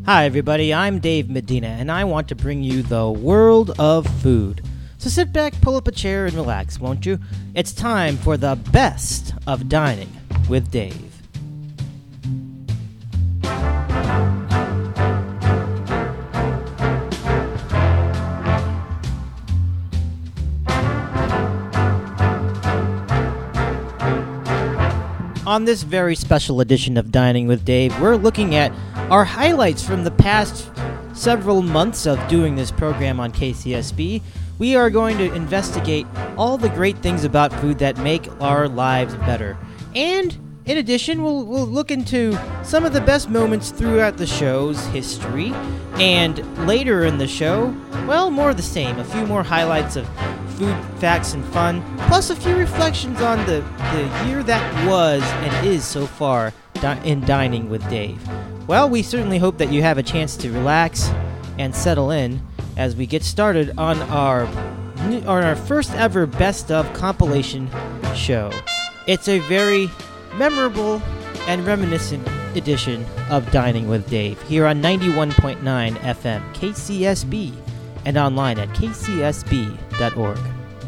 Hi everybody, I'm Dave Medina, and I want to bring you the world of food. So sit back, pull up a chair, and relax, won't you? It's time for the best of Dining with Dave. On this very special edition of Dining with Dave, we're looking at our highlights from the past several months of doing this program on KCSB. We are going to investigate all the great things about food that make our lives better. And in addition, we'll look into some of the best moments throughout the show's history. And later in the show, well, more of the same. A few more highlights of food, facts, and fun, plus a few reflections on the year that was and is so far in Dining with Dave. Well, we certainly hope that you have a chance to relax and settle in as we get started on our first ever Best Of compilation show. It's a very memorable and reminiscent edition of Dining with Dave here on 91.9 FM KCSB and online at kcsb.org.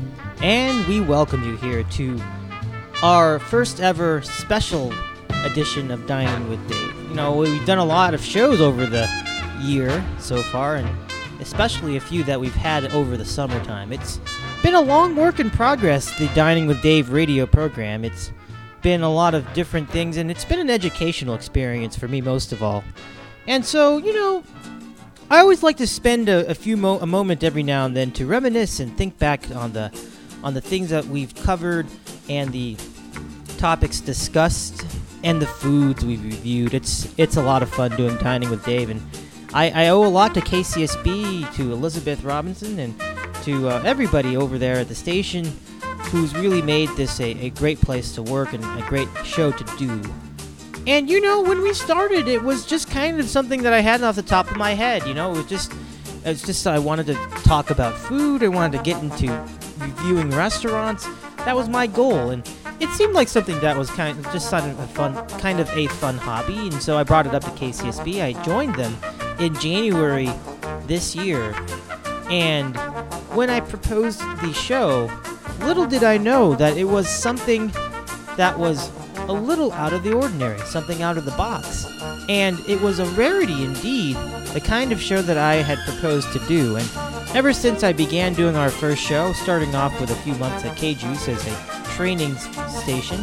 And we welcome you here to our first ever special edition of Dining with Dave. You know, we've done a lot of shows over the year so far, and especially a few that we've had over the summertime. It's been a long work in progress, the Dining with Dave radio program. It's been a lot of different things, and it's been an educational experience for me most of all. And so, you know, I always like to spend a moment every now and then to reminisce and think back on the things that we've covered and the topics discussed and the foods we've reviewed. It's a lot of fun doing Dining with Dave, and I owe a lot to KCSB, to Elizabeth Robinson, and to everybody over there at the station who's really made this a great place to work and a great show to do. And, you know, when we started, it was just kind of something that I had off the top of my head, you know. It was just I wanted to talk about food. I wanted to get into reviewing restaurants. That was my goal, and it seemed like something that was kind of a fun hobby, and so I brought it up to KCSB. I joined them in January this year, and when I proposed the show, little did I know that it was something that was a little out of the ordinary, something out of the box. And it was a rarity indeed, the kind of show that I had proposed to do. And ever since I began doing our first show, starting off with a few months at K-Juice as a training station,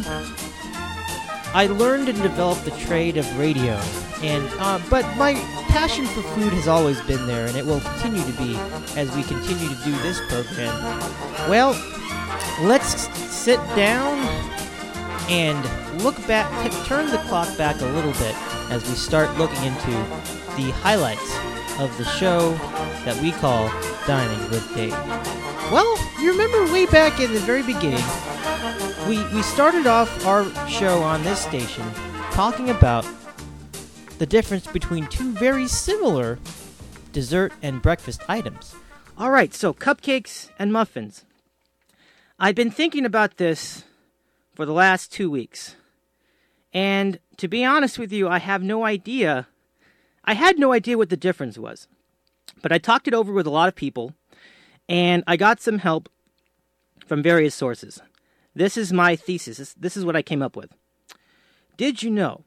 I learned and developed the trade of radio. And but my passion for food has always been there, and it will continue to be as we continue to do this program. Well, let's sit down and look back, turn the clock back a little bit as we start looking into the highlights of the show that we call Dining with Dave. Well, you remember way back in the very beginning, we started off our show on this station talking about the difference between two very similar dessert and breakfast items. All right, so cupcakes and muffins. I've been thinking about this for the last 2 weeks. And to be honest with you, I have no idea. I had no idea what the difference was. But I talked it over with a lot of people, and I got some help from various sources. This is my thesis. This is what I came up with. Did you know?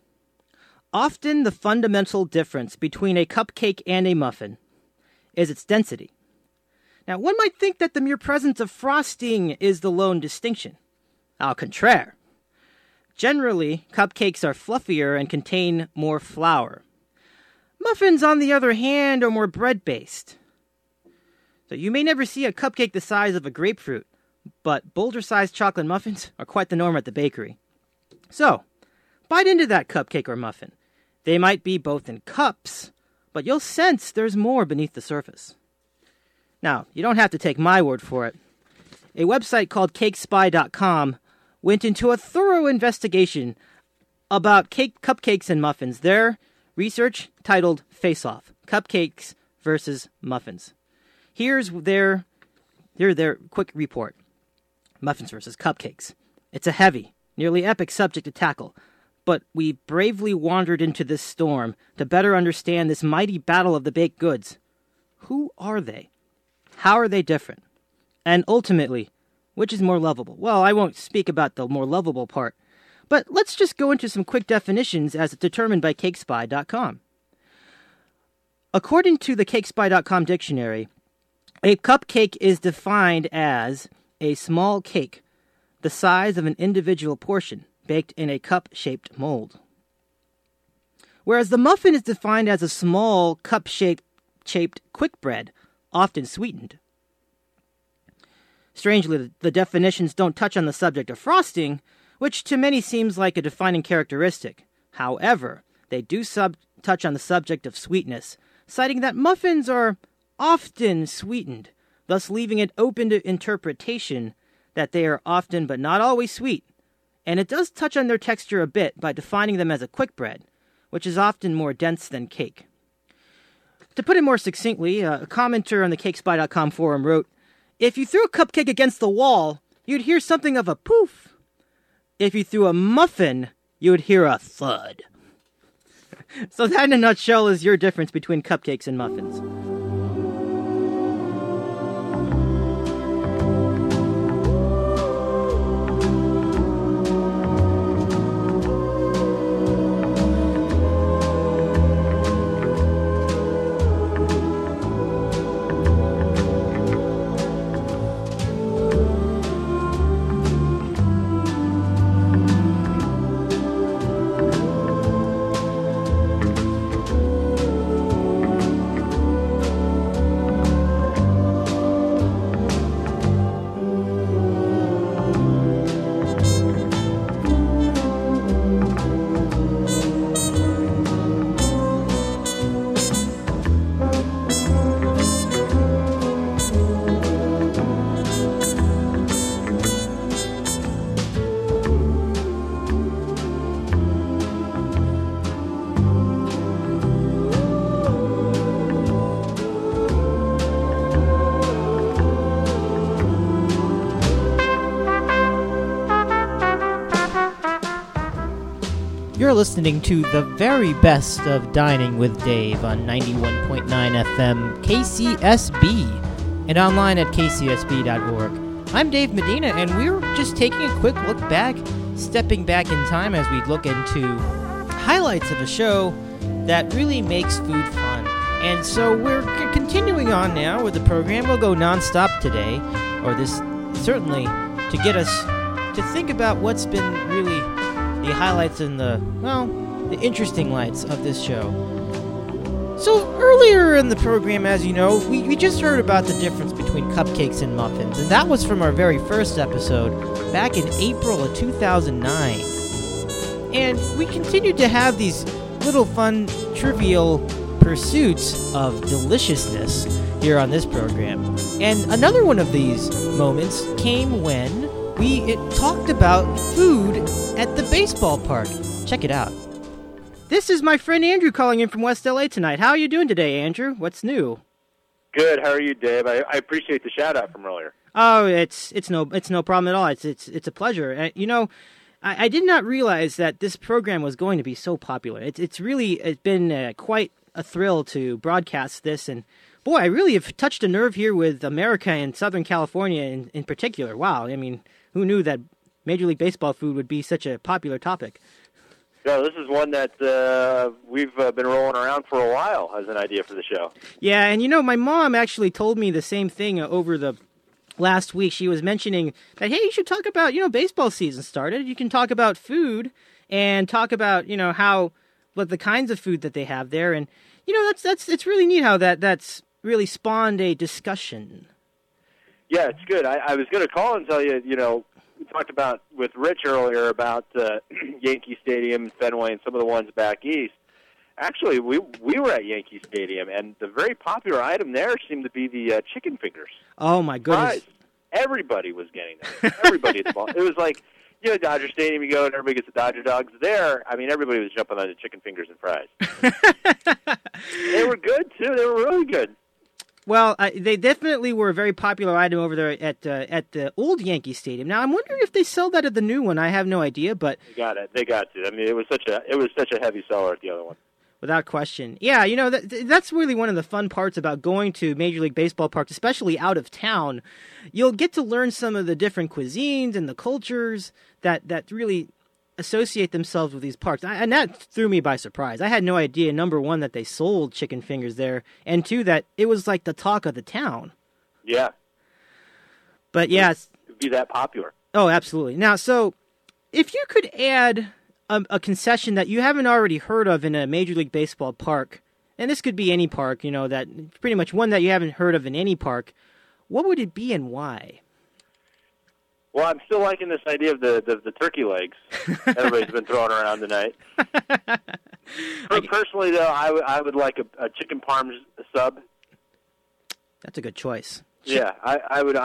Often the fundamental difference between a cupcake and a muffin is its density. Now, one might think that the mere presence of frosting is the lone distinction. Au contraire. Generally, cupcakes are fluffier and contain more flour. Muffins, on the other hand, are more bread-based. So you may never see a cupcake the size of a grapefruit, but boulder-sized chocolate muffins are quite the norm at the bakery. So, bite into that cupcake or muffin. They might be both in cups, but you'll sense there's more beneath the surface. Now, you don't have to take my word for it. A website called CakeSpy.com went into a thorough investigation about cupcakes and muffins. Their research titled Face Off, Cupcakes versus Muffins. Here's their quick report. Muffins versus cupcakes. It's a heavy, nearly epic subject to tackle, but we bravely wandered into this storm to better understand this mighty battle of the baked goods. Who are they? How are they different? And ultimately, which is more lovable? Well, I won't speak about the more lovable part, but let's just go into some quick definitions as determined by CakeSpy.com. According to the CakeSpy.com dictionary, a cupcake is defined as a small cake, the size of an individual portion, baked in a cup-shaped mold. Whereas the muffin is defined as a small cup-shaped quick bread, often sweetened. Strangely, the definitions don't touch on the subject of frosting, which to many seems like a defining characteristic. However, they do touch on the subject of sweetness, citing that muffins are often sweetened, thus leaving it open to interpretation that they are often but not always sweet. And it does touch on their texture a bit by defining them as a quick bread, which is often more dense than cake. To put it more succinctly, a commenter on the CakeSpy.com forum wrote, "If you threw a cupcake against the wall, you'd hear something of a poof. If you threw a muffin, you would hear a thud." So that in a nutshell is your difference between cupcakes and muffins. You're listening to the very best of Dining with Dave on 91.9 FM KCSB and online at kcsb.org. I'm Dave Medina, and we're just taking a quick look back, stepping back in time as we look into highlights of a show that really makes food fun. And so we're continuing on now with the program. We'll go nonstop today, or this certainly, to get us to think about what's been really the highlights and the interesting lights of this show. So earlier in the program, as you know, we just heard about the difference between cupcakes and muffins, and that was from our very first episode back in April of 2009. And we continued to have these little fun, trivial pursuits of deliciousness here on this program. And another one of these moments came when we talked about food at the baseball park. Check it out. This is my friend Andrew calling in from West LA tonight. How are you doing today, Andrew? What's new? Good. How are you, Dave? I appreciate the shout out from earlier. Oh, it's no problem at all. It's a pleasure. I did not realize that this program was going to be so popular. It's been quite a thrill to broadcast this, and boy, I really have touched a nerve here with America and Southern California in particular. Wow, I mean, who knew that Major League Baseball food would be such a popular topic? No, this is one that we've been rolling around for a while as an idea for the show. Yeah, and my mom actually told me the same thing over the last week. She was mentioning that, hey, you should talk about, baseball season started. You can talk about food and talk about, what the kinds of food that they have there. And, it's really neat how that's really spawned a discussion. Yeah, it's good. I was going to call and tell you, we talked about with Rich earlier about Yankee Stadium, Fenway, and some of the ones back east. Actually, we were at Yankee Stadium, and the very popular item there seemed to be the chicken fingers. Oh, my goodness. Everybody was getting them. Everybody at the ball. It was like, Dodger Stadium, you go and everybody gets the Dodger dogs. There, I mean, everybody was jumping on the chicken fingers and fries. They were good, too. They were really good. Well, they definitely were a very popular item over there at the old Yankee Stadium. Now, I'm wondering if they sell that at the new one. I have no idea, but They got it. They got to. I mean, it was such a heavy seller at the other one. without question. Yeah, that's really one of the fun parts about going to Major League Baseball parks, especially out of town. You'll get to learn some of the different cuisines and the cultures that really associate themselves with these parks. And that threw me by surprise. I had no idea, number one, that they sold chicken fingers there, and two, that it was like the talk of the town. Yeah. But yeah. It'd be that popular. Oh, absolutely. Now, so if you could add a concession that you haven't already heard of in a Major League Baseball park, and this could be any park, that pretty much one that you haven't heard of in any park, what would it be and why? Well, I'm still liking this idea of the turkey legs everybody's been throwing around tonight. Personally, though, I would like a chicken parm sub. That's a good choice. Yeah, I would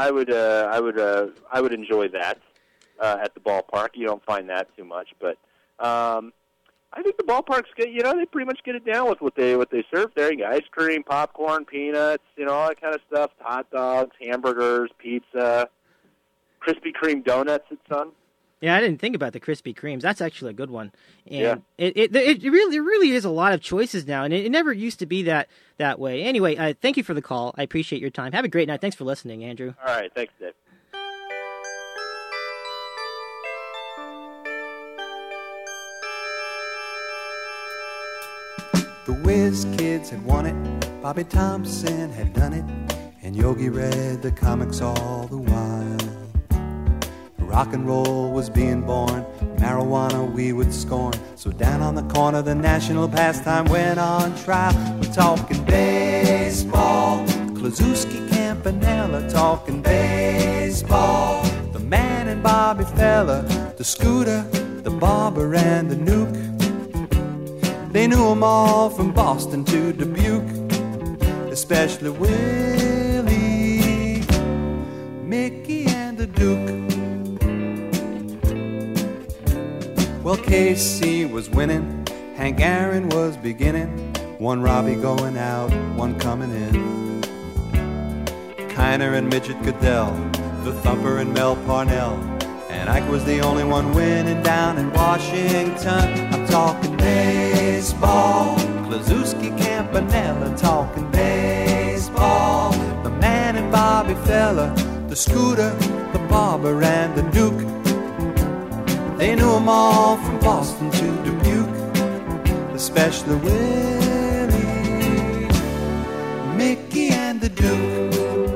enjoy that at the ballpark. You don't find that too much, but I think the ballparks they pretty much get it down with what they serve there. You got ice cream, popcorn, peanuts, all that kind of stuff. Hot dogs, hamburgers, pizza, Krispy Kreme donuts at some. Yeah, I didn't think about the Krispy Kremes. That's actually a good one. And it really is a lot of choices now, and it never used to be that way. Anyway, thank you for the call. I appreciate your time. Have a great night. Thanks for listening, Andrew. All right, thanks, Dave. The Whiz Kids had won it, Bobby Thompson had done it, and Yogi read the comics all the while. Rock and roll was being born, marijuana we would scorn. So down on the corner the national pastime went on trial. We're talking baseball, Klazuski, Campanella, talking baseball. The Man and Bobby Fella, the Scooter, the Barber and the Nuke. They knew them all from Boston to Dubuque, especially Willie, Mickey and the Duke. Well, Casey was winning, Hank Aaron was beginning, one Robbie going out, one coming in. Kiner and Midget Goodell, the Thumper and Mel Parnell, and Ike was the only one winning down in Washington. I'm talking baseball, Klazuski, Campanella, talking baseball. The Man and Bobby Fella, the Scooter, the Barber and the Duke. They knew them all from Boston to Dubuque, especially Willie, Mickey and the Duke.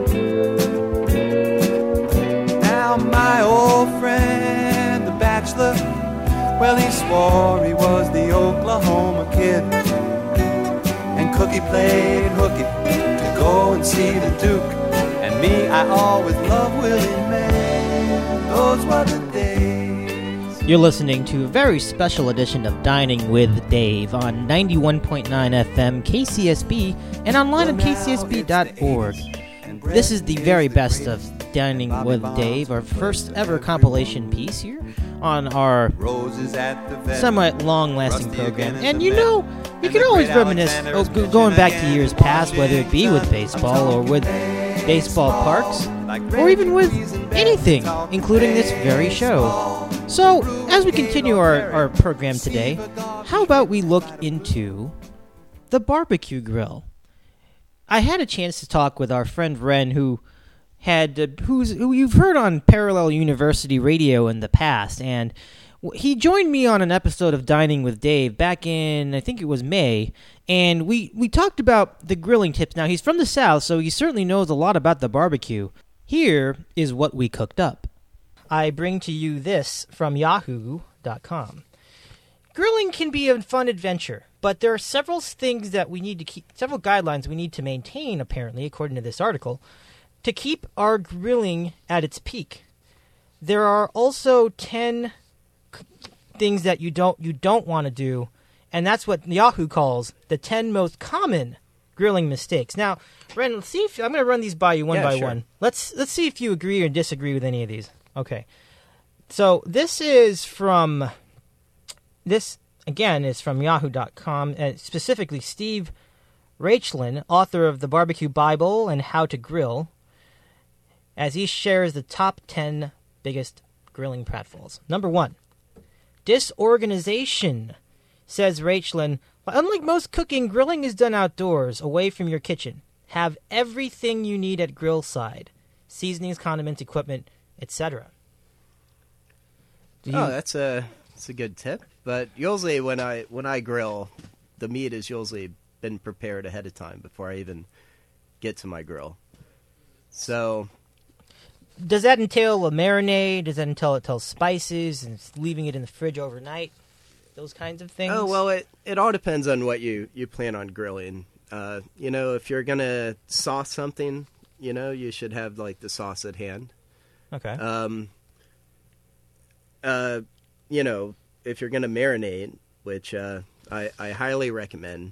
Now my old friend, the bachelor, well, he swore he was the Oklahoma Kid, and Cookie played hooky to go and see the Duke. And me, I always loved Willie May. Those were the days. You're listening to a very special edition of Dining with Dave on 91.9 FM KCSB and online at kcsb.org. This is the very best of Dining with Dave, our first ever compilation piece here on our somewhat long-lasting program. And you can always reminisce going back to years past, whether it be with baseball or with baseball parks, or even with anything, including this very show. So, as we continue our program today, how about we look into the barbecue grill? I had a chance to talk with our friend Ren, who you've heard on Parallel University Radio in the past, and he joined me on an episode of Dining with Dave back in, I think it was May, and we talked about the grilling tips. Now, he's from the South, so he certainly knows a lot about the barbecue. Here is what we cooked up. I bring to you this from Yahoo.com. Grilling can be a fun adventure, but there are several things that we need to keep, several guidelines we need to maintain, apparently, according to this article, to keep our grilling at its peak. There are also 10 things that you don't want to do, and that's what Yahoo calls the 10 most common grilling mistakes. Now, Ren, let's see if I'm going to run these by you one by one. Let's see if you agree or disagree with any of these. Okay. So this is from Yahoo.com, specifically Steve Rachlin, author of The Barbecue Bible and How to Grill, as he shares the top 10 biggest grilling pratfalls. Number 1, disorganization. Says Rachlin, unlike most cooking, grilling is done outdoors, away from your kitchen. Have everything you need at grill side. Seasonings, condiments, equipment, etc. That's a good tip. But usually when I grill, the meat is usually been prepared ahead of time before I even get to my grill. So, does that entail a marinade? Does that entail spices and leaving it in the fridge overnight? Those kinds of things? Oh, well, it all depends on what you plan on grilling. If you're going to sauce something, you should have, like, the sauce at hand. Okay. If you're going to marinate, which I highly recommend,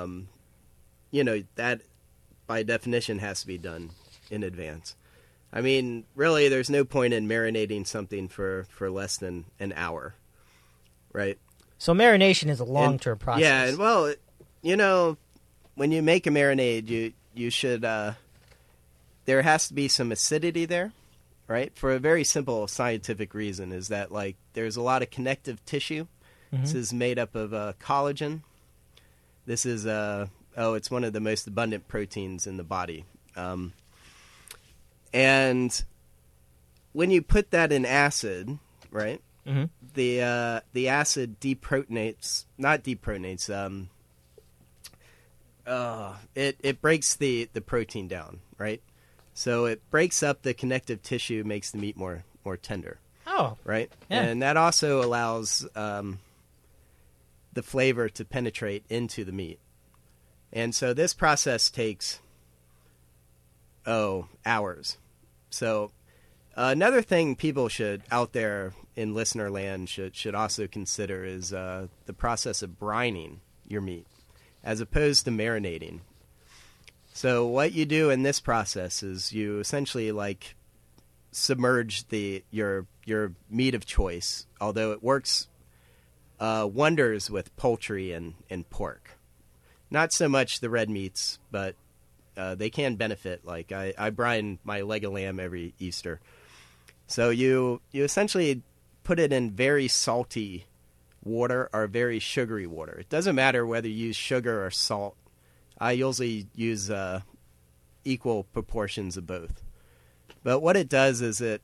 that by definition has to be done in advance. I mean, really, there's no point in marinating something for less than an hour, right? So marination is a long-term process. Yeah, and well, when you make a marinade, you should there has to be some acidity there, right? For a very simple scientific reason is that, like, there's a lot of connective tissue. Mm-hmm. This is made up of collagen. This is it's one of the most abundant proteins in the body. And when you put that in acid, right? Mm-hmm. The acid deprotonates, not deprotonates. It breaks the protein down, right? So it breaks up the connective tissue, makes the meat more tender. Oh, right. Yeah. And that also allows the flavor to penetrate into the meat. And so this process takes hours. So another thing people should out there in listener land should also consider is the process of brining your meat as opposed to marinating. So what you do in this process is you essentially, like, submerge your meat of choice, although it works wonders with poultry and pork. Not so much the red meats, but they can benefit. Like I brine my leg of lamb every Easter. So you essentially put it in very salty water or very sugary water. It doesn't matter whether you use sugar or salt. I usually use equal proportions of both. But what it does is it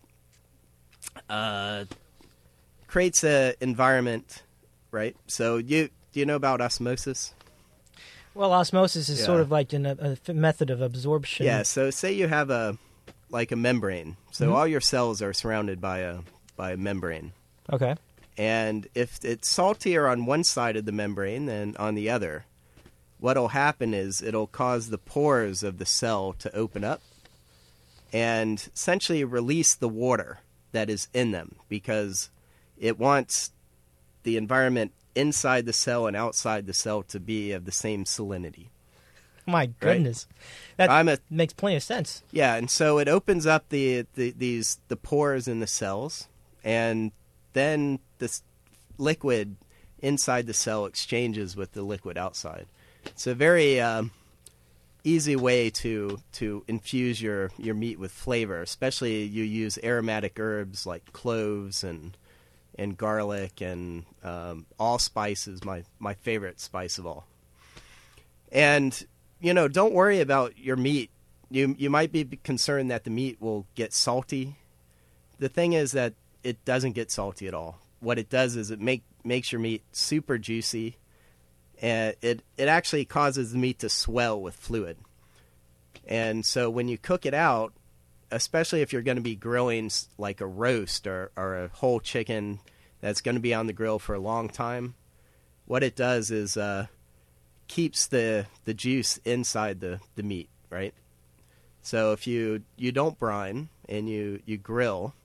creates an environment, right? So do you know about osmosis? Well, osmosis is sort of like a method of absorption. Yeah, so say you have a membrane. So mm-hmm. all your cells are surrounded by a membrane. Okay. And if it's saltier on one side of the membrane than on the other, what'll happen is it'll cause the pores of the cell to open up and essentially release the water that is in them because it wants the environment inside the cell and outside the cell to be of the same salinity. My goodness. Right? That makes plenty of sense. Yeah, and so it opens up the pores in the cells, and then this liquid inside the cell exchanges with the liquid outside. It's a very easy way to infuse your meat with flavor, especially you use aromatic herbs like cloves and garlic and allspice is my favorite spice of all. And, don't worry about your meat. You might be concerned that the meat will get salty. The thing is that it doesn't get salty at all. What it does is it makes your meat super juicy, and it actually causes the meat to swell with fluid. And so when you cook it out, especially if you're going to be grilling like a roast or a whole chicken that's going to be on the grill for a long time, what it does is keeps the juice inside the meat, right? So if you don't brine and you grill,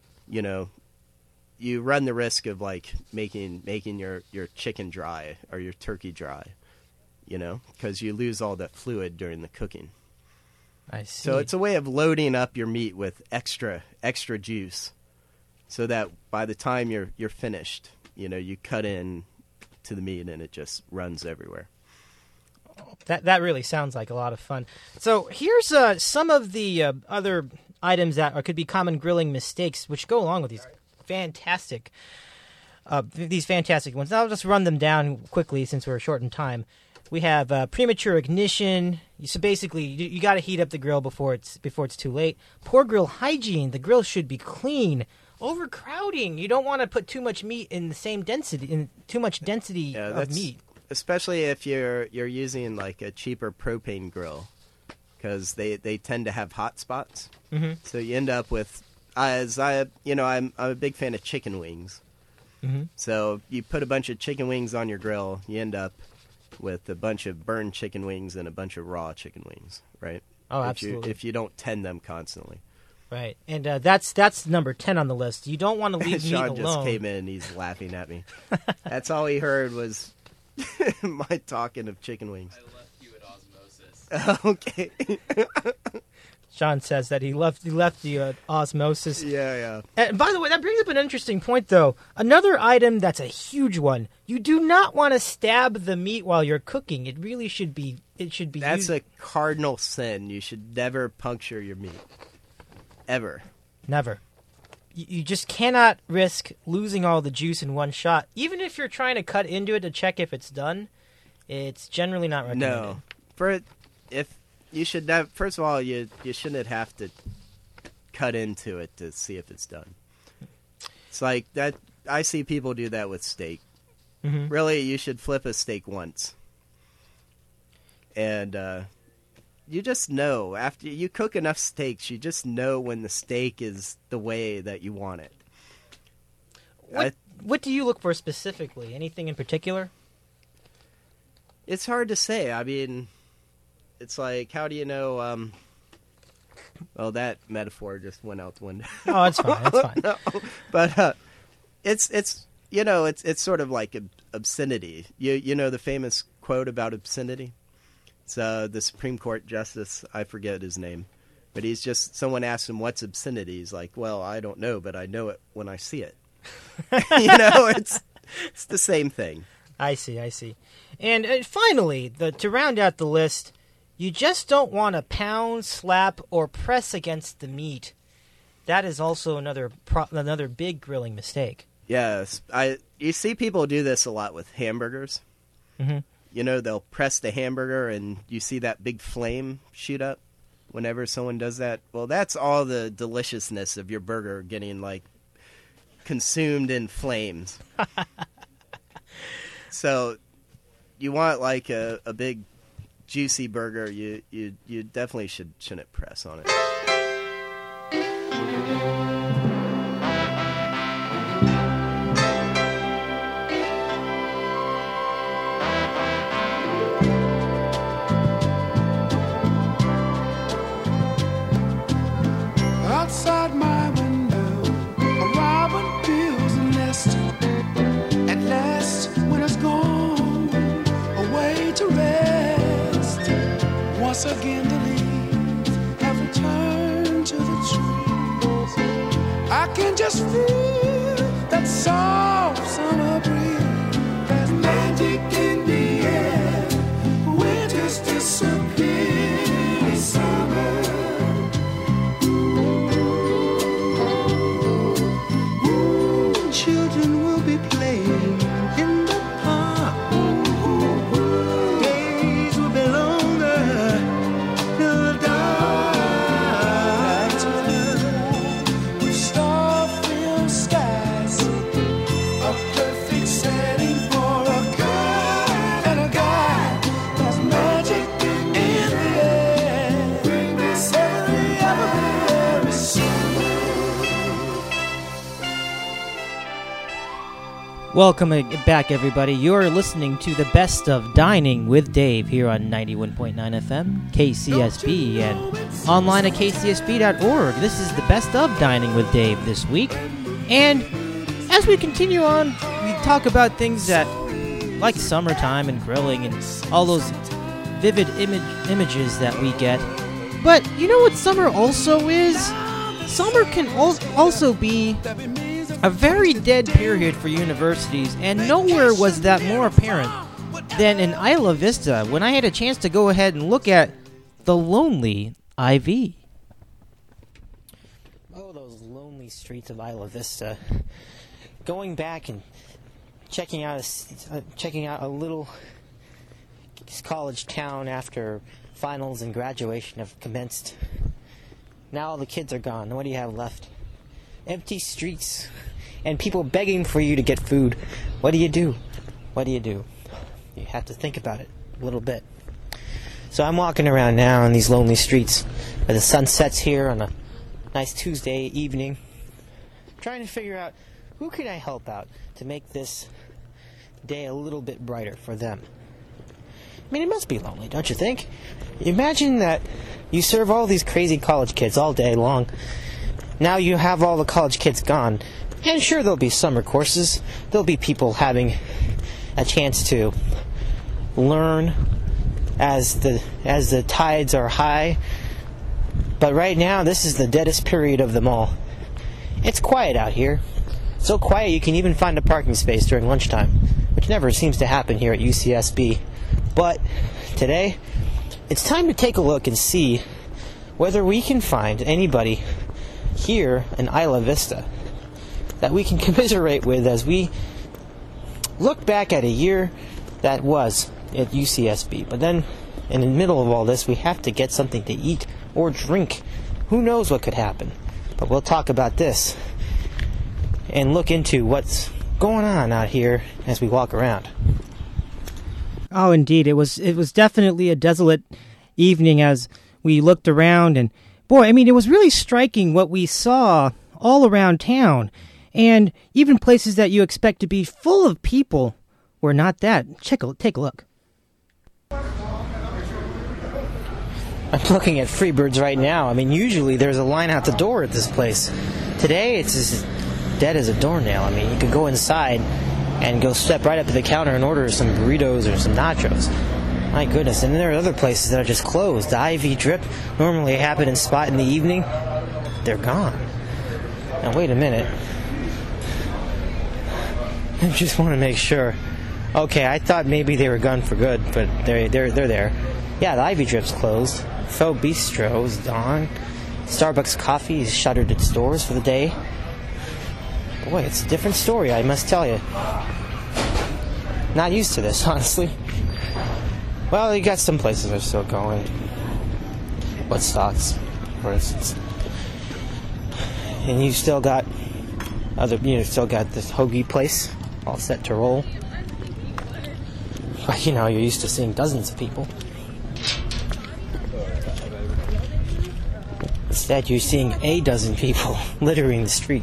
you run the risk of like making your chicken dry or your turkey dry, because you lose all that fluid during the cooking. I see. So it's a way of loading up your meat with extra juice, so that by the time you're finished, you cut in to the meat and it just runs everywhere. That really sounds like a lot of fun. So here's some of the other items that could be common grilling mistakes, which go along with these fantastic ones. I'll just run them down quickly since we're short in time. We have premature ignition. So basically, you got to heat up the grill before it's too late. Poor grill hygiene. The grill should be clean. Overcrowding. You don't want to put too much meat in the same density, too much density of meat. Especially if you're using like a cheaper propane grill, because they tend to have hot spots. Mm-hmm. So you end up with, I'm a big fan of chicken wings. Mm-hmm. So you put a bunch of chicken wings on your grill, you end up with a bunch of burned chicken wings and a bunch of raw chicken wings, right? Oh, absolutely. If you don't tend them constantly. Right, and that's number 10 on the list. You don't want to leave meat alone. Sean just came in and he's laughing at me. That's all he heard was my talking of chicken wings. I left you at osmosis. Okay. Sean says that he left you at osmosis. Yeah. And by the way, that brings up an interesting point, though. Another item that's a huge one. You do not want to stab the meat while you're cooking. It really should be. That's a cardinal sin. You should never puncture your meat. Ever. Never. You just cannot risk losing all the juice in one shot. Even if you're trying to cut into it to check if it's done, it's generally not recommended. No. You should never, first of all, you shouldn't have to cut into it to see if it's done. It's like that. I see people do that with steak. Mm-hmm. Really, you should flip a steak once. And you just know, after you cook enough steaks, you just know when the steak is the way that you want it. What do you look for specifically? Anything in particular? It's hard to say. I mean, it's like, how do you know? Well, that metaphor just went out the window. Oh, it's fine. It's fine. No, but it's sort of like obscenity. You know the famous quote about obscenity? It's the Supreme Court justice, I forget his name, but someone asked him, what's obscenity? He's like, well, I don't know, but I know it when I see it. It's the same thing. I see. And finally, to round out the list, you just don't want to pound, slap, or press against the meat. That is also another big grilling mistake. Yes. You see people do this a lot with hamburgers. Mm-hmm. They'll press the hamburger and you see that big flame shoot up whenever someone does that. Well, that's all the deliciousness of your burger getting, consumed in flames. So you want, a big, juicy burger, you definitely shouldn't press on it. Outside my window, a robin builds a nest. At last, when it's gone away to rest, once again the leaves have returned to the trees. I can just feel that soft summer breeze. There's magic in the air. Winter's disappeared. Summer. Children will be playing in the park. Days will be longer till the dark. With star-filled skies, a perfect setting for a girl and a guy. There's magic in the air. Bring this every summer. Welcome back, everybody. You're listening to the Best of Dining with Dave here on 91.9 FM, KCSB, and online at kcsb.org. This is the Best of Dining with Dave this week. And as we continue on, we talk about things that, like summertime and grilling and all those vivid images that we get. But you know what summer also is? Summer can also be a very dead period for universities, and nowhere was that more apparent than in Isla Vista when I had a chance to go ahead and look at the lonely IV. Oh, those lonely streets of Isla Vista. Going back and checking out a little college town after finals and graduation have commenced. Now all the kids are gone. What do you have left? Empty streets and people begging for you to get food. What do you do? What do you do? You have to think about it a little bit. So I'm walking around now on these lonely streets where the sun sets here on a nice Tuesday evening, trying to figure out who can I help out to make this day a little bit brighter for them. I mean, it must be lonely, don't you think? Imagine that you serve all these crazy college kids all day long. Now you have all the college kids gone. And sure, there'll be summer courses. There'll be people having a chance to learn as the tides are high. But right now, this is the deadest period of them all. It's quiet out here. So quiet you can even find a parking space during lunchtime, which never seems to happen here at UCSB. But today, it's time to take a look and see whether we can find anybody here in Isla Vista that we can commiserate with as we look back at a year that was at UCSB. But then, in the middle of all this, we have to get something to eat or drink. Who knows what could happen? But we'll talk about this and look into what's going on out here as we walk around. Oh, indeed. It was definitely a desolate evening as we looked around. And, boy, I mean, it was really striking what we saw all around town. And even places that you expect to be full of people were not that. Take a look. I'm looking at Freebirds right now. I mean, usually there's a line out the door at this place. Today, it's as dead as a doornail. I mean, you could go inside and go step right up to the counter and order some burritos or some nachos. My goodness. And then there are other places that are just closed. The IV drip, normally a happening spot in the evening, they're gone. Now, wait a minute. I just want to make sure. Okay, I thought maybe they were gone for good, but they're there. Yeah, the IV drip's closed. Faux Bistro is gone. Starbucks Coffee has shuttered its doors for the day. Boy, it's a different story, I must tell you. Not used to this, honestly. Well, you got some places that are still going. Woodstocks, for instance. And you still got this hoagie place all set to roll. But you're used to seeing dozens of people. Instead, you're seeing a dozen people littering the street.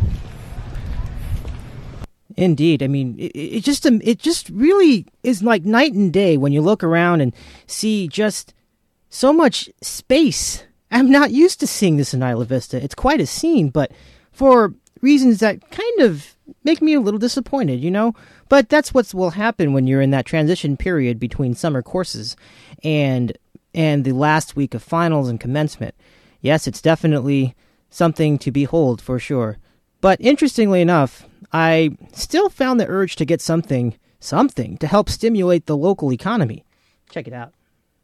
Indeed. I mean, it just really is like night and day when you look around and see just so much space. I'm not used to seeing this in Isla Vista. It's quite a scene, but for reasons that kind of make me a little disappointed, But that's what will happen when you're in that transition period between summer courses and the last week of finals and commencement. Yes, it's definitely something to behold for sure. But interestingly enough, I still found the urge to get something to help stimulate the local economy. Check it out.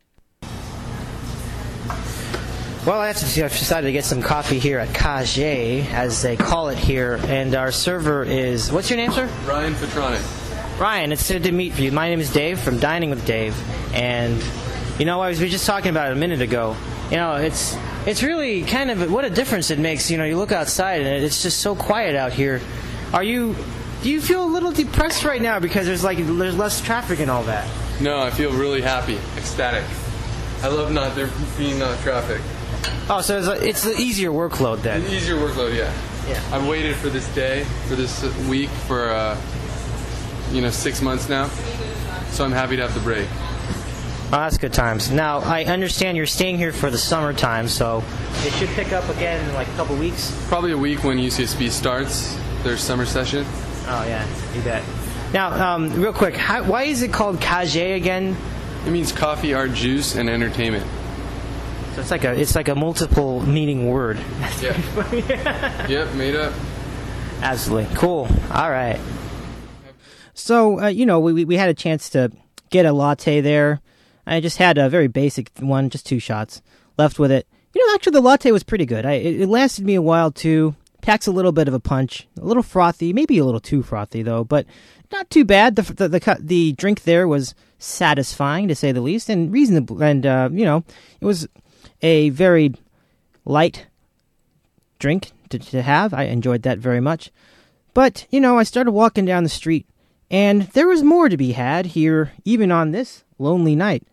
Well, I've decided to get some coffee here at Cage, as they call it here, and our server is... What's your name, sir? Ryan Petronic. Ryan, it's good to meet you. My name is Dave from Dining with Dave, and, I was just talking about it a minute ago. It's really kind of what a difference it makes. You look outside and it's just so quiet out here. Do you feel a little depressed right now because there's less traffic and all that? No, I feel really happy, ecstatic. I love there being not traffic. Oh, so it's the easier workload then. The easier workload, yeah. Yeah. I've waited for this day, for this week, for 6 months now. So I'm happy to have the break. Oh, that's good times. Now, I understand you're staying here for the summertime, so it should pick up again in like a couple weeks? Probably a week when UCSB starts their summer session. Oh, yeah, you bet. Now, real quick, why is it called Cage again? It means coffee, art, juice, and entertainment. So it's like a multiple meaning word. Yeah. Yep, made up. Absolutely. Cool. All right. So, we had a chance to get a latte there. I just had a very basic one, just 2 shots. Left with it. Actually, the latte was pretty good. It lasted me a while, too. Packs a little bit of a punch. A little frothy, maybe a little too frothy, though, but not too bad. The drink there was satisfying, to say the least, and reasonable. And, it was a very light drink to have. I enjoyed that very much. But, I started walking down the street, and there was more to be had here, even on this lonely night.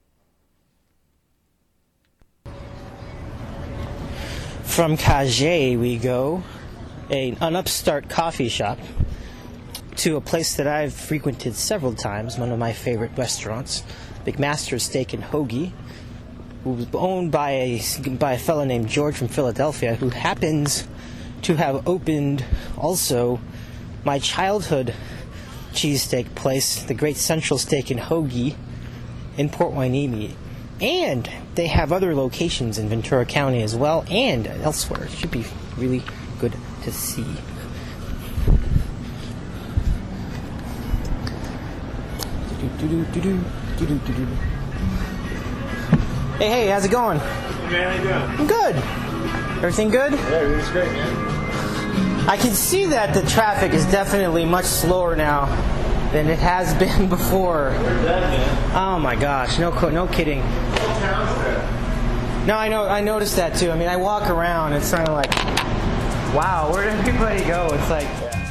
From Cage we go, an upstart coffee shop, to a place that I've frequented several times, one of my favorite restaurants, McMaster's Steak and Hoagie, who was owned by a fellow named George from Philadelphia, who happens to have opened also my childhood cheesesteak place, the Great Central Steak and Hoagie in Port Hueneme. And they have other locations in Ventura County as well, and elsewhere. It should be really good to see. Hey, how's it going? Hey man, how you doing? I'm good. Everything good? Yeah, everything's great, man. I can see that the traffic is definitely much slower now than it has been before. Where's that, man? Oh my gosh, no kidding. What town's that? No, I noticed that too. I mean, I walk around, it's kind of like, wow, where did everybody go? It's like...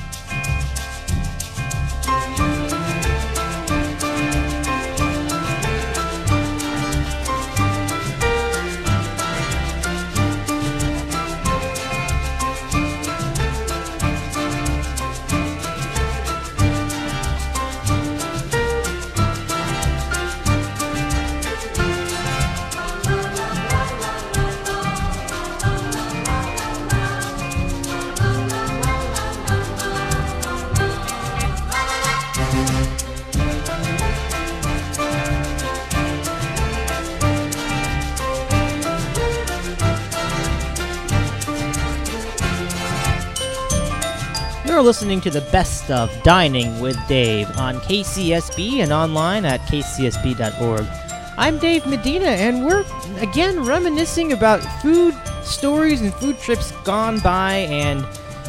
You're listening to the best of Dining with Dave on KCSB and online at kcsb.org. I'm Dave Medina, and we're again reminiscing about food stories and food trips gone by, and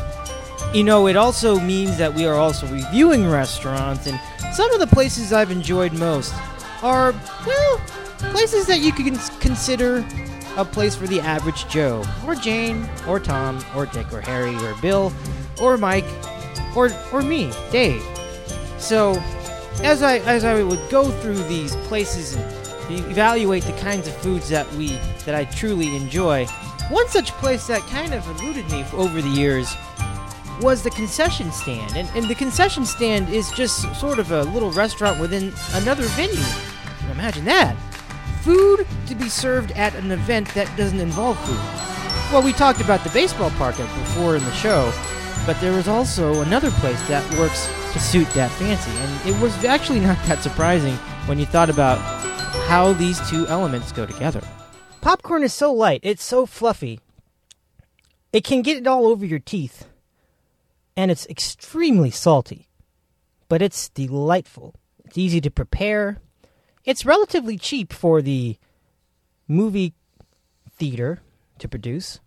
it also means that we are also reviewing restaurants, and some of the places I've enjoyed most are, well, places that you can consider a place for the average Joe, or Jane, or Tom, or Dick, or Harry, or Bill, or Mike, or me, Dave. So, as I would go through these places and evaluate the kinds of foods that I truly enjoy, one such place that kind of eluded me over the years was the concession stand. And the concession stand is just sort of a little restaurant within another venue. Imagine that. Food to be served at an event that doesn't involve food. Well, we talked about the baseball park before in the show, but there was also another place that works to suit that fancy, and it was actually not that surprising when you thought about how these two elements go together. Popcorn is so light, it's so fluffy, it can get it all over your teeth, and it's extremely salty, but it's delightful. It's easy to prepare. It's relatively cheap for the movie theater to produce,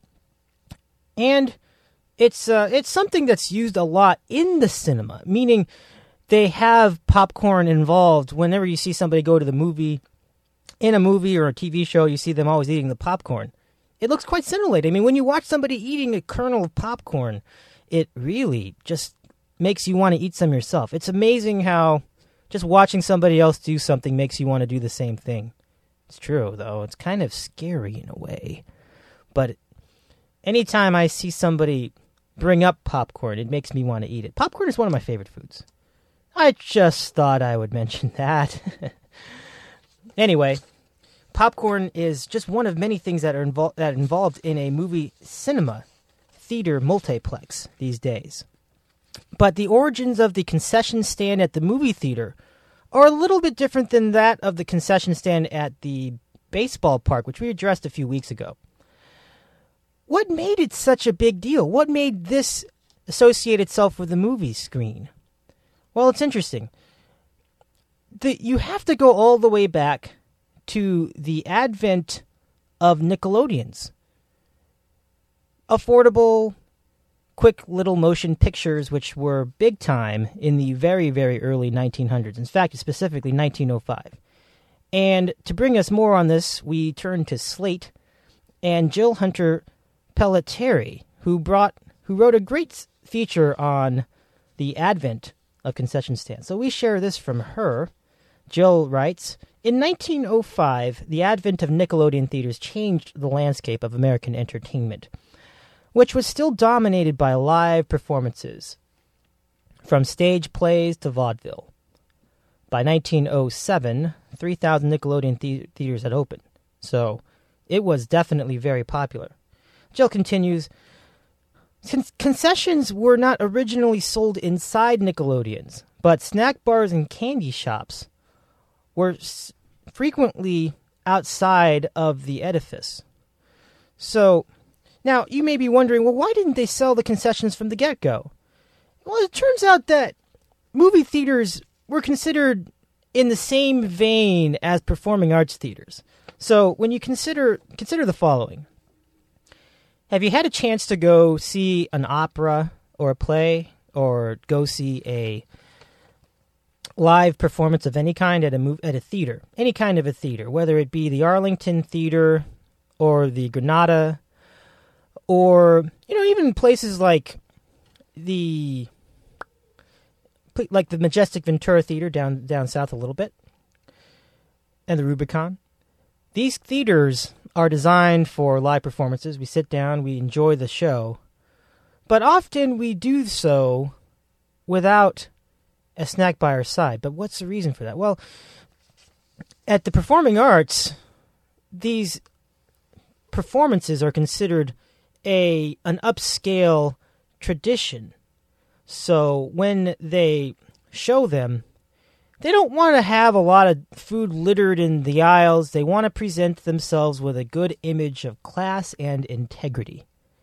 and it's something that's used a lot in the cinema, meaning they have popcorn involved. Whenever you see somebody go to the movie, in a movie or a TV show, you see them always eating the popcorn. It looks quite scintillating. I mean, when you watch somebody eating a kernel of popcorn, it really just makes you want to eat some yourself. It's amazing how just watching somebody else do something makes you want to do the same thing. It's true, though. It's kind of scary in a way. But anytime I see somebody bring up popcorn, it makes me want to eat it. Popcorn is one of my favorite foods. I just thought I would mention that. Anyway, popcorn is just one of many things that are involved in a movie cinema theater multiplex these days. But the origins of the concession stand at the movie theater are a little bit different than that of the concession stand at the baseball park, which we addressed a few weeks ago. What made it such a big deal? What made this associate itself with the movie screen? Well, it's interesting. you have to go all the way back to the advent of Nickelodeons. Affordable, quick little motion pictures, which were big time in the very, very early 1900s. In fact, specifically 1905. And to bring us more on this, we turn to Slate and Jill Hunter Pelletieri, who wrote a great feature on the advent of concession stands. So we share this from her. Jill writes, in 1905, the advent of Nickelodeon theaters changed the landscape of American entertainment, which was still dominated by live performances, from stage plays to vaudeville. By 1907, 3,000 Nickelodeon theaters had opened, so it was definitely very popular. Jill continues, concessions were not originally sold inside Nickelodeons, but snack bars and candy shops were frequently outside of the edifice. So, now you may be wondering, well, why didn't they sell the concessions from the get-go? Well, it turns out that movie theaters were considered in the same vein as performing arts theaters. So, when you consider the following. Have you had a chance to go see an opera or a play, or go see a live performance of any kind at a theater, any kind of a theater, whether it be the Arlington Theater or the Granada, or even places like the Majestic Ventura Theater down south a little bit, and the Rubicon. These theaters are designed for live performances. We sit down, we enjoy the show, but often we do so without a snack by our side. But what's the reason for that? Well, at the performing arts, these performances are considered an upscale tradition. So when they show them, they don't want to have a lot of food littered in the aisles. They want to present themselves with a good image of class and integrity.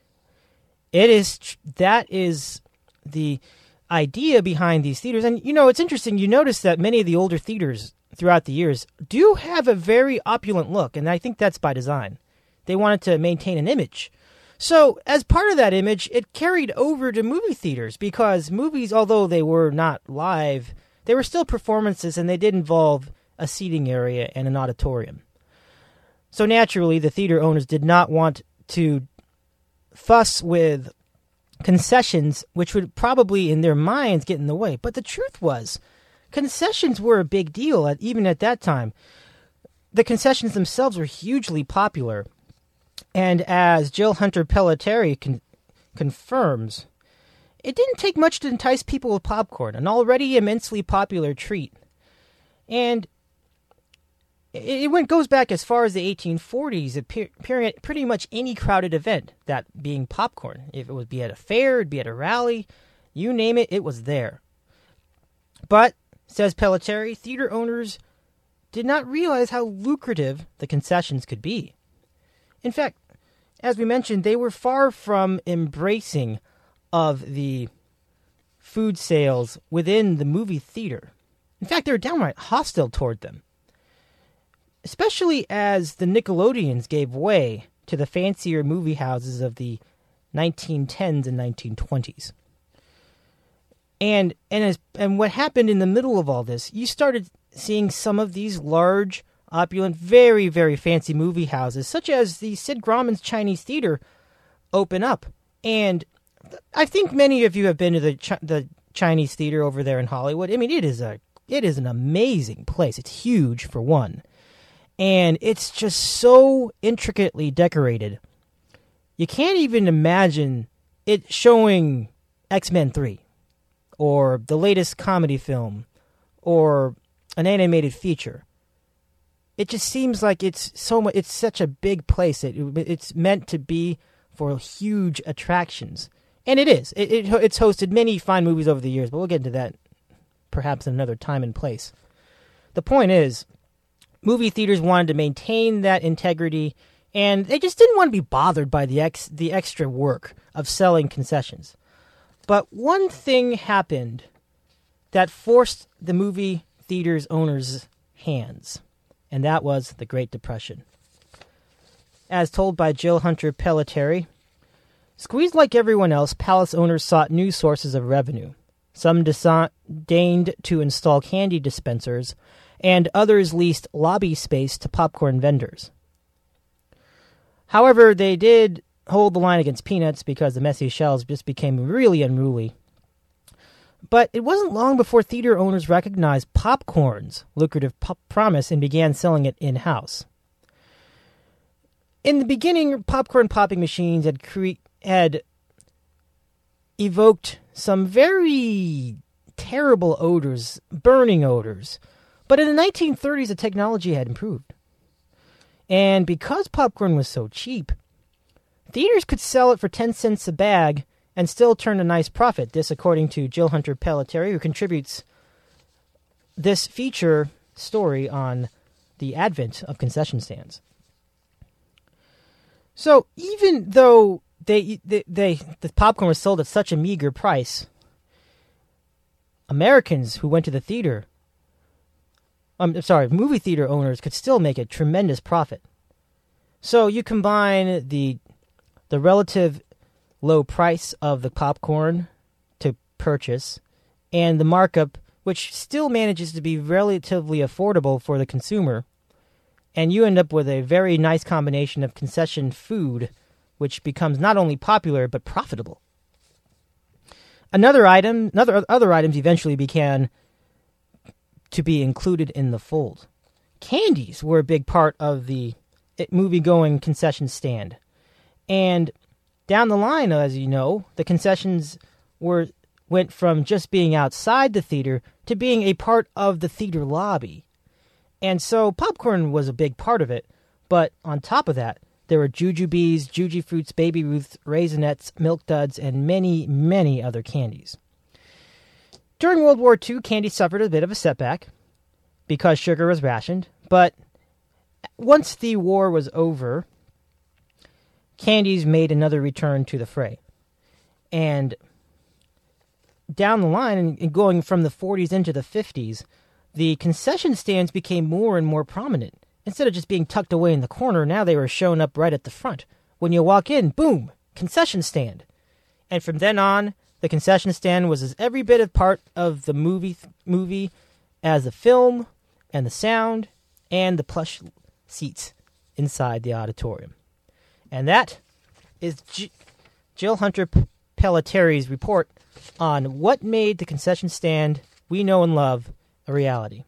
That is the idea behind these theaters. And, it's interesting. You notice that many of the older theaters throughout the years do have a very opulent look, and I think that's by design. They wanted to maintain an image. So, as part of that image, it carried over to movie theaters, because movies, although they were not live, they were still performances, and they did involve a seating area and an auditorium. So naturally, the theater owners did not want to fuss with concessions, which would probably, in their minds, get in the way. But the truth was, concessions were a big deal, even at that time. The concessions themselves were hugely popular. And as Jill Hunter Pelletieri confirms, it didn't take much to entice people with popcorn, an already immensely popular treat. And it goes back as far as the 1840s, appearing at pretty much any crowded event, that being popcorn. If it would be at a fair, it'd be at a rally, you name it, it was there. But, says Pelletieri, theater owners did not realize how lucrative the concessions could be. In fact, as we mentioned, they were far from embracing of the food sales within the movie theater. In fact, they were downright hostile toward them, especially as the Nickelodeons gave way to the fancier movie houses of the 1910s and 1920s. And what happened in the middle of all this, you started seeing some of these large, opulent, very, very fancy movie houses, such as the Sid Grauman's Chinese Theater, open up. And I think many of you have been to the Chinese Theater over there in Hollywood. I mean, it is an amazing place. It's huge, for one. And it's just so intricately decorated. You can't even imagine it showing X-Men 3, or the latest comedy film, or an animated feature. It just seems like it's such a big place that it's meant to be for huge attractions. And it is. It's hosted many fine movies over the years, but we'll get into that perhaps in another time and place. The point is, movie theaters wanted to maintain that integrity, and they just didn't want to be bothered by the extra work of selling concessions. But one thing happened that forced the movie theater's owners' hands, and that was the Great Depression. As told by Jill Hunter Pelletieri, squeezed like everyone else, palace owners sought new sources of revenue. Some deigned to install candy dispensers, and others leased lobby space to popcorn vendors. However, they did hold the line against peanuts because the messy shelves just became really unruly. But it wasn't long before theater owners recognized popcorn's lucrative promise and began selling it in-house. In the beginning, popcorn popping machines had evoked some very terrible odors, burning odors. But in the 1930s, the technology had improved. And because popcorn was so cheap, theaters could sell it for 10 cents a bag and still turn a nice profit. This according to Jill Hunter Pelletieri, who contributes this feature story on the advent of concession stands. So even though the popcorn was sold at such a meager price, Americans who went to the theater, movie theater owners could still make a tremendous profit. So you combine the relative low price of the popcorn to purchase and the markup, which still manages to be relatively affordable for the consumer, and you end up with a very nice combination of concession food, which becomes not only popular but profitable. Other items eventually began to be included in the fold. Candies were a big part of the movie-going concession stand. And down the line, as you know, the concessions went from just being outside the theater to being a part of the theater lobby. And so popcorn was a big part of it, but on top of that, there were Jujubes, Jujyfruits, Baby Ruths, Raisinets, Milk Duds, and many, many other candies. During World War II, candy suffered a bit of a setback because sugar was rationed, but once the war was over, candies made another return to the fray. And down the line, and going from the 40s into the 50s, the concession stands became more and more prominent. Instead of just being tucked away in the corner, now they were showing up right at the front. When you walk in, boom, concession stand. And from then on, the concession stand was as every bit of part of the movie as the film and the sound and the plush seats inside the auditorium. And that is Jill Hunter Pelletieri's report on what made the concession stand we know and love a reality.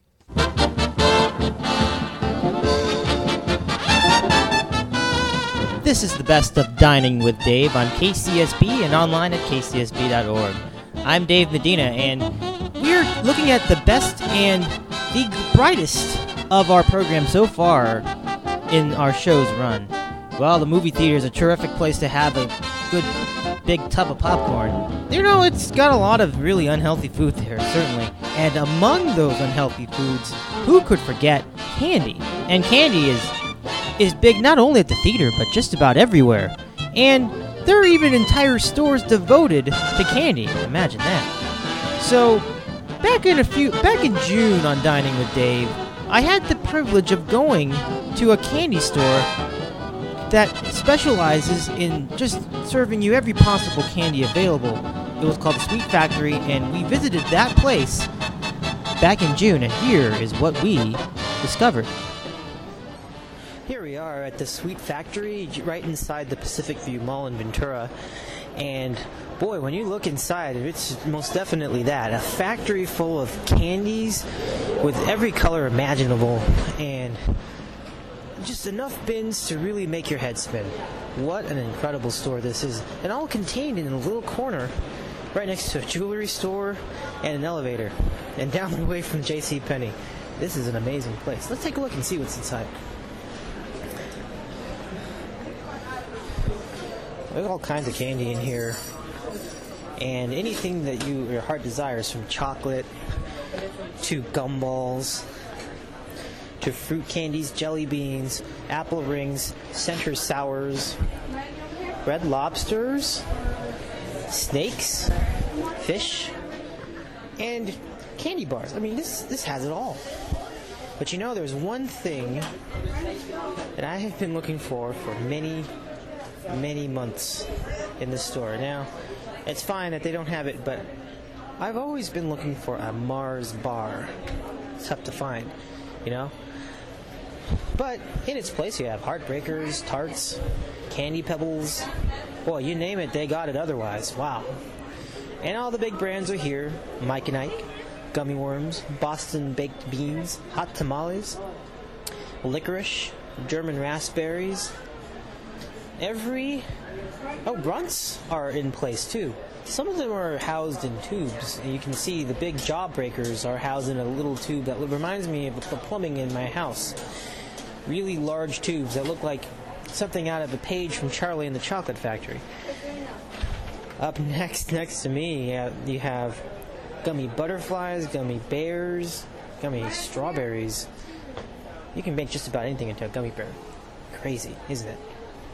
This is the best of Dining with Dave on KCSB and online at kcsb.org. I'm Dave Medina, and we're looking at the best and the brightest of our program so far in our show's run. Well, the movie theater is a terrific place to have a good big tub of popcorn. You know, it's got a lot of really unhealthy food there, certainly. And among those unhealthy foods, who could forget candy? And candy is big not only at the theater, but just about everywhere. And there are even entire stores devoted to candy. Imagine that. So, back in June on Dining with Dave, I had the privilege of going to a candy store that specializes in just serving you every possible candy available. It was called the Sweet Factory, and we visited that place back in June, and here is what we discovered. Here we are at the Sweet Factory, right inside the Pacific View Mall in Ventura, and boy, when you look inside, it's most definitely that. A factory full of candies with every color imaginable, and just enough bins to really make your head spin. What an incredible store this is, and all contained in a little corner right next to a jewelry store and an elevator, and down the way from JCPenney. This is an amazing place. Let's take a look and see what's inside. There's all kinds of candy in here, and anything that your heart desires, from chocolate to gumballs to fruit candies, jelly beans, apple rings, center sours, red lobsters, snakes, fish, and candy bars. I mean, this has it all. But you know, there's one thing that I have been looking for many, many months in the store. Now, it's fine that they don't have it, but I've always been looking for a Mars bar. It's tough to find, you know? But in its place, you have Heartbreakers, Tarts, Candy Pebbles. Well, you name it, they got it otherwise. Wow. And all the big brands are here. Mike and Ike, Gummy Worms, Boston Baked Beans, Hot Tamales, Licorice, German Raspberries. Runts are in place too. Some of them are housed in tubes. And you can see the big Jawbreakers are housed in a little tube that reminds me of the plumbing in my house. Really large tubes that look like something out of a page from Charlie and the Chocolate Factory. Up next to me, you have gummy butterflies, gummy bears, gummy strawberries. You can make just about anything into a gummy bear. Crazy, isn't it?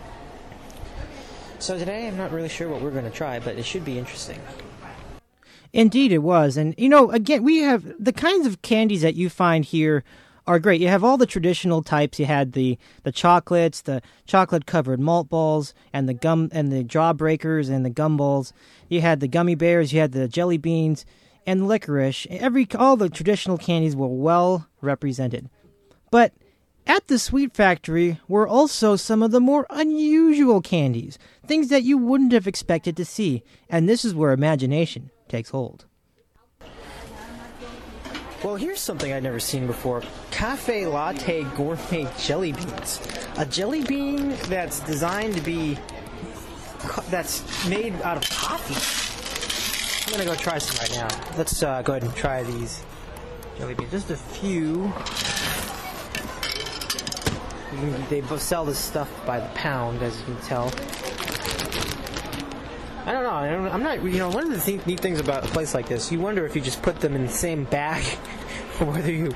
So today, I'm not really sure what we're going to try, but it should be interesting. Indeed, it was. And, you know, again, we have the kinds of candies that you find here are great. You have all the traditional types. You had the chocolates, the chocolate-covered malt balls, and the Jawbreakers and the gumballs. You had the gummy bears, you had the jelly beans, and the licorice. All the traditional candies were well represented. But at the Sweet Factory were also some of the more unusual candies, things that you wouldn't have expected to see, and this is where imagination takes hold. Well, here's something I'd never seen before. Cafe Latte Gourmet Jelly Beans. A jelly bean that's designed to be... that's made out of coffee. I'm going to go try some right now. Let's go ahead and try these jelly beans. Just a few. They sell this stuff by the pound, as you can tell. I don't know. I'm not. You know, one of the neat things about a place like this, you wonder if you just put them in the same bag, or whether you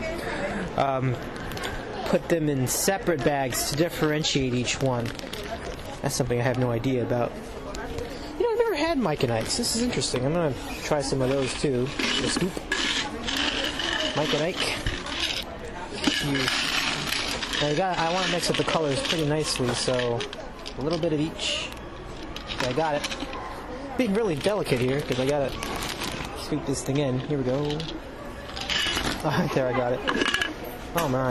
put them in separate bags to differentiate each one. That's something I have no idea about. You know, I've never had Mike and Ike's. This is interesting. I'm gonna try some of those too. A scoop. Mike and Ike. I want to mix up the colors pretty nicely, so a little bit of each. Okay, I got it. Being really delicate here because I gotta scoop this thing in. Here we go. Oh, right there, I got it. Oh my!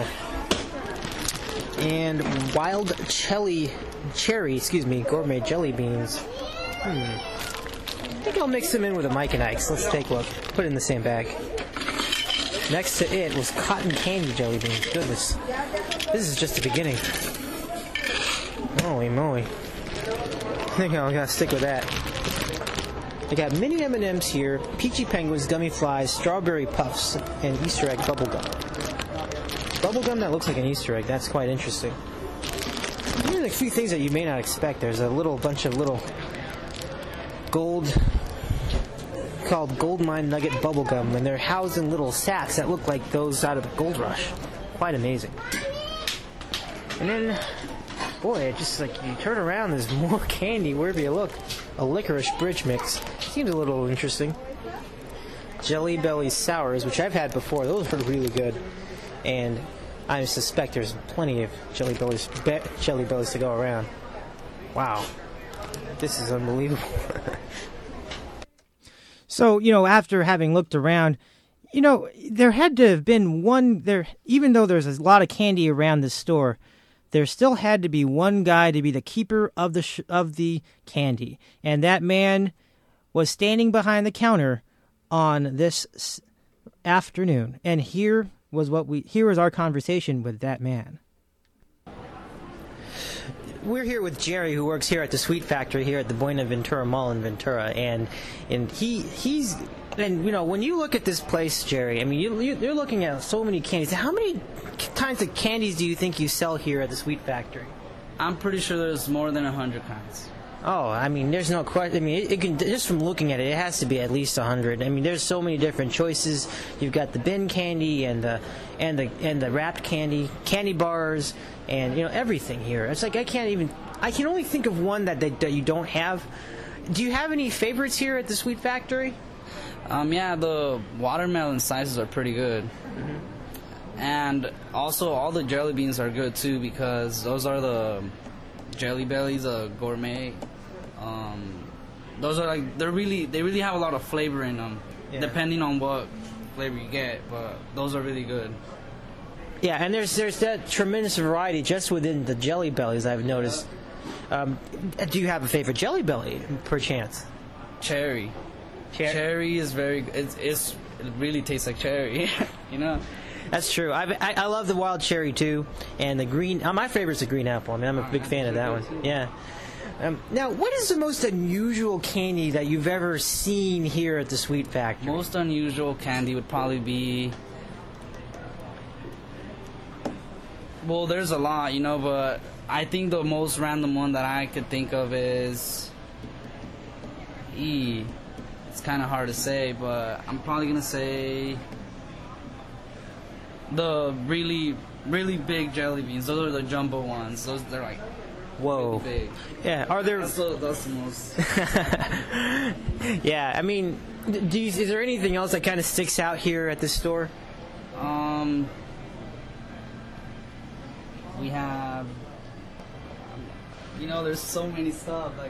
And wild cherry, gourmet jelly beans. I think I'll mix them in with a Mike and Ike's. Let's take a look. Put it in the same bag. Next to it was cotton candy jelly beans. Goodness, this is just the beginning. Holy moly! I think I gotta stick with that. I got mini M&Ms here, peachy penguins, gummy flies, strawberry puffs, and Easter egg bubblegum. Bubblegum that looks like an Easter egg. That's quite interesting. Here's a few things that you may not expect. There's a bunch of little called Gold Mine Nugget bubblegum, and they're housed in little sacks that look like those out of the Gold Rush. Quite amazing. And then, boy, it just like you turn around, there's more candy wherever you look. A licorice bridge mix. Seems a little interesting. Jelly Belly Sours, which I've had before. Those are really good. And I suspect there's plenty of Jelly Bellies to go around. Wow. This is unbelievable. So, you know, after having looked around, you know, there had to have been one there, even though there's a lot of candy around this store, there still had to be one guy to be the keeper of the candy. And that man was standing behind the counter on this afternoon. And here was our conversation with that man. We're here with Jerry, who works here at the Sweet Factory here at the Buenaventura Mall in Ventura, and he's you know, when you look at this place, Jerry, I mean you're looking at so many candies. How many kinds of candies do you think you sell here at the Sweet Factory? I'm pretty sure there's more than 100 kinds. Oh, I mean, there's no question. I mean, it can, just from looking at it, it has to be at least 100. I mean, there's so many different choices. You've got the bin candy and the wrapped candy bars, and you know everything here. It's like I can only think of one that you don't have. Do you have any favorites here at the Sweet Factory? Yeah, the watermelon slices are pretty good. And also, all the jelly beans are good too because those are the Jelly Bellies, gourmet. Those are like they really have a lot of flavor in them, depending on what flavor you get. But those are really good. Yeah, and there's that tremendous variety just within the Jelly Bellies I've noticed. Do you have a favorite Jelly Belly, perchance? Cherry. Cherry is very. It really tastes like cherry. You know. That's true. I love the wild cherry too, and the green. My favorite's the green apple. I mean, I'm a big fan of that one. Yeah. Now, what is the most unusual candy that you've ever seen here at the Sweet Factory? Most unusual candy would probably be. Well, there's a lot, you know, but I think the most random one that I could think of is. It's kind of hard to say, but I'm probably gonna say. The really, really big jelly beans. Those are the jumbo ones. They're like, whoa, really big. Yeah, are there? That's the most. Yeah, I mean, is there anything else that kind of sticks out here at this store? We have, there's so many stuff like.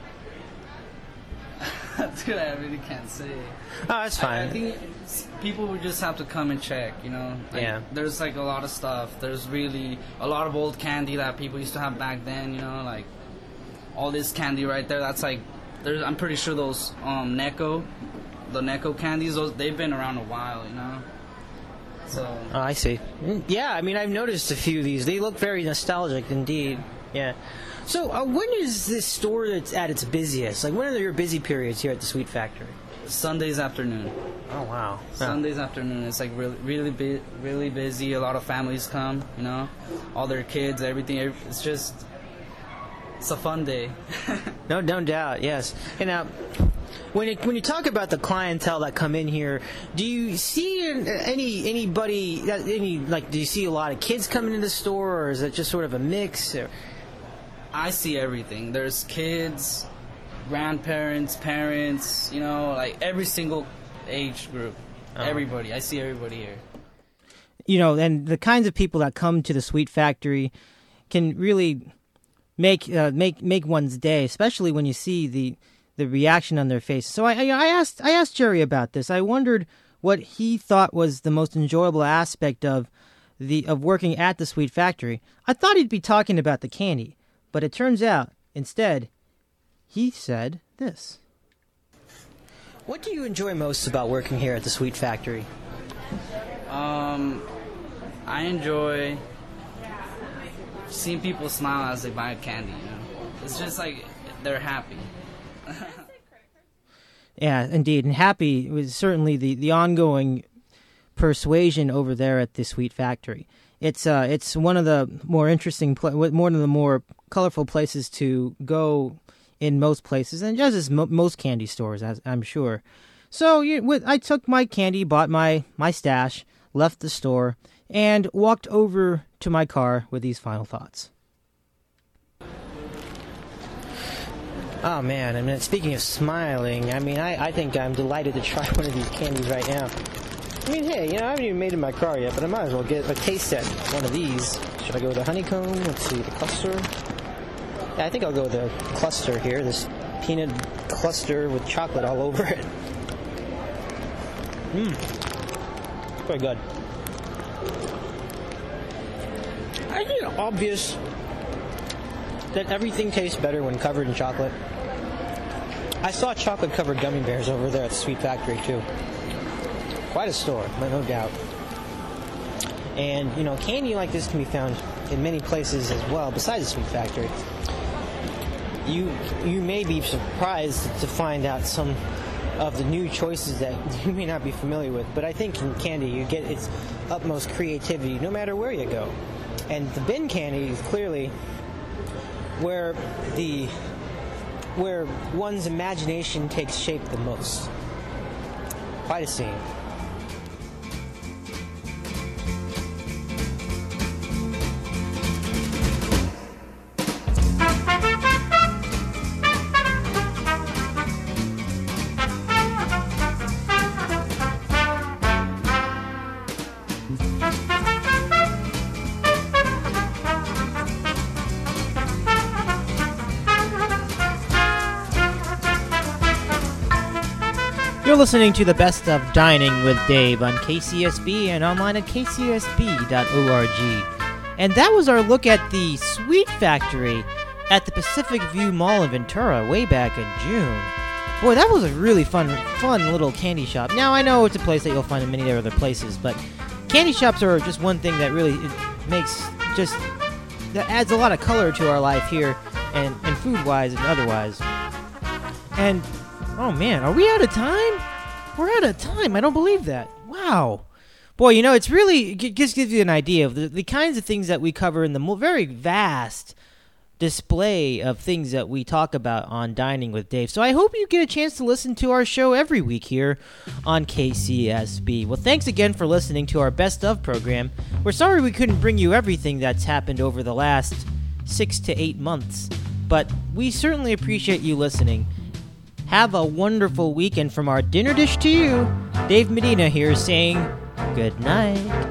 That's good. I really can't say. Oh, that's fine. I think people would just have to come and check, Like, yeah. There's like a lot of stuff. There's really a lot of old candy that people used to have back then, like all this candy right there. That's like, I'm pretty sure those the Necco candies, they've been around a while, So. Oh, I see. Yeah, I mean, I've noticed a few of these. They look very nostalgic indeed. Yeah. So, when is this store that's at its busiest? Like, when are your busy periods here at the Sweet Factory? Sundays afternoon. Oh, wow. Sundays afternoon. It's like really busy. A lot of families come, all their kids, everything. It's a fun day. No doubt, yes. And now, when you talk about the clientele that come in here, do you see anybody? Do you see a lot of kids coming into the store, or is it just sort of a mix? Or? I see everything. There's kids, grandparents, parents, like every single age group. Everybody. I see everybody here. And the kinds of people that come to the Sweet Factory can really make one's day, especially when you see the reaction on their faces. So I asked Jerry about this. I wondered what he thought was the most enjoyable aspect of working at the Sweet Factory. I thought he'd be talking about the candy. But it turns out, instead, he said this. What do you enjoy most about working here at the Sweet Factory? I enjoy seeing people smile as they buy candy, It's just like they're happy. Yeah, indeed. And happy was certainly the ongoing persuasion over there at the Sweet Factory. It's one of the more interesting, one of the more colorful places to go in most places, and just as most candy stores, as I'm sure. So I took my candy, bought my stash, left the store, and walked over to my car with these final thoughts. Oh man, I mean, speaking of smiling, I mean, I think I'm delighted to try one of these candies right now. I mean, hey, I haven't even made it in my car yet, but I might as well get a taste at one of these. Should I go with the honeycomb? Let's see, the cluster. Yeah, I think I'll go with the cluster here, this peanut cluster with chocolate all over it. Very good. I think it's obvious that everything tastes better when covered in chocolate. I saw chocolate-covered gummy bears over there at the Sweet Factory, too. Quite a store, no doubt. And, candy like this can be found in many places as well, besides the Sweet Factory. You may be surprised to find out some of the new choices that you may not be familiar with, but I think in candy you get its utmost creativity no matter where you go. And the bin candy is clearly where one's imagination takes shape the most. Quite a scene. You're listening to the Best of Dining with Dave on KCSB and online at kcsb.org. And that was our look at the Sweet Factory at the Pacific View Mall in Ventura way back in June. Boy, that was a really fun little candy shop. Now, I know it's a place that you'll find in many other places, but candy shops are just one thing that really that adds a lot of color to our life here, and food-wise and otherwise. And, oh man, are we out of time? We're out of time. I don't believe that. Wow. Boy, it's really, it just gives you an idea of the kinds of things that we cover in the very vast display of things that we talk about on Dining with Dave. So I hope you get a chance to listen to our show every week here on KCSB. Well, thanks again for listening to our Best Of program. We're sorry we couldn't bring you everything that's happened over the last 6 to 8 months, but we certainly appreciate you listening. Have a wonderful weekend from our dinner dish to you. Dave Medina here saying good night.